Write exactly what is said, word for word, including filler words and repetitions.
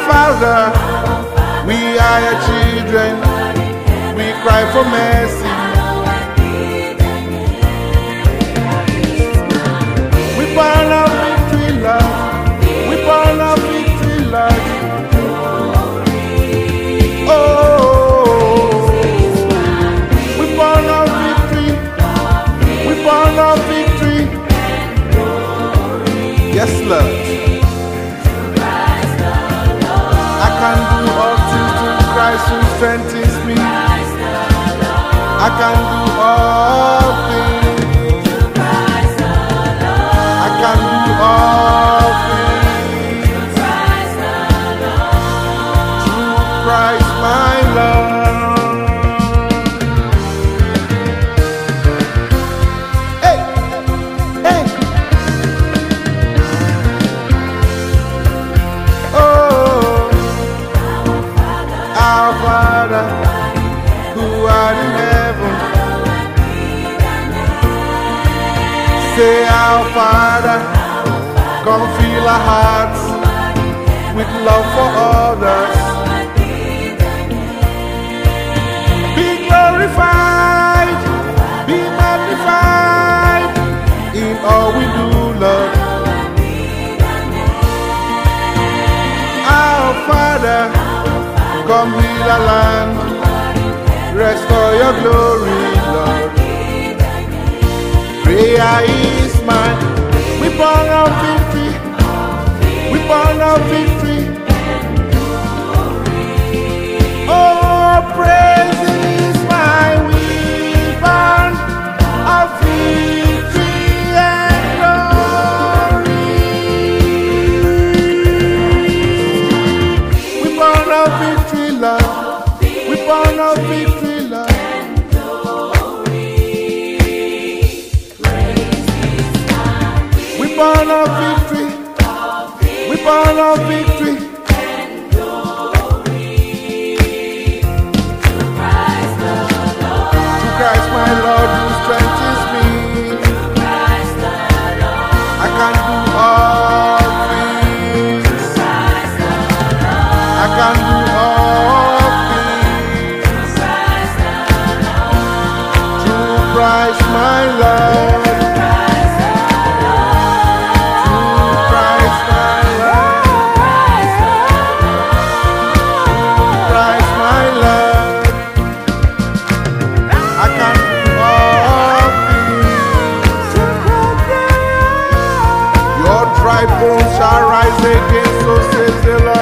Father, we are your children. We cry for mercy. We burn our victory, Lord. We burn our victory, Lord. Oh, we burn our victory. We burn our victory. Yes, Lord. I can do all things through Christ who strengthens me. I can do all things. I can do all things through Christ my Lord. Hey, hey. Oh, our Father, who art in heaven. Say, our Father, come fill our hearts with love for others. Be glorified, be magnified in all we do, Lord. Our Father, come heal our land, restore your glory, Lord. Prayer is mine. We burn our victory. We burn our victory. Oh, praise is mine. We burn our victory and glory. We burn our victory, Lord. We burn our victory, Lord. We burn our victory. We burn our victory. To Christ my Lord who strengthens me. I can do all things. I can do all things. Through Christ my Lord. Dry bones shall rise again, so says the Lord.